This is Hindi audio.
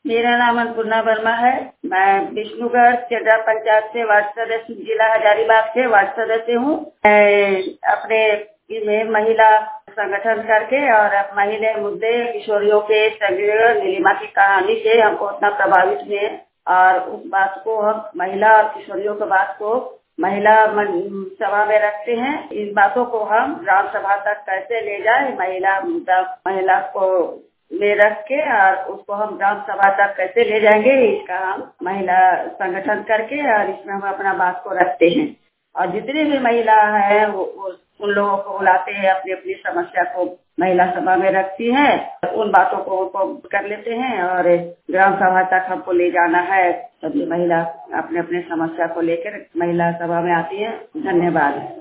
मेरा नाम अन्नपूर्णा वर्मा है। मैं विष्णुगढ़ चेडा पंचायत से वार्ड सदस्य, जिला हजारीबाग से वार्ड सदस्य हूँ। मैं अपने में महिला संगठन करके और महिला मुद्दे, किशोरियों के नीलिमा की कहानी से हमको उतना प्रभावित हुए और उस बात को हम महिला और किशोरियों की बात को महिला सभा में रखते हैं। इन बातों को हम ग्राम सभा तक कैसे ले जाए, महिला को में रख के और उसको हम ग्राम सभा तक कैसे ले जाएंगे, इसका हम महिला संगठन करके और इसमें हम अपना बात को रखते हैं। और जितनी भी महिला है वो उन लोगों को बुलाते हैं, अपनी अपनी समस्या को महिला सभा में रखती हैं, उन बातों को कर लेते हैं और ग्राम सभा तक हमको ले जाना है। सभी महिला अपने अपने समस्या को लेकर महिला सभा में आती है। धन्यवाद।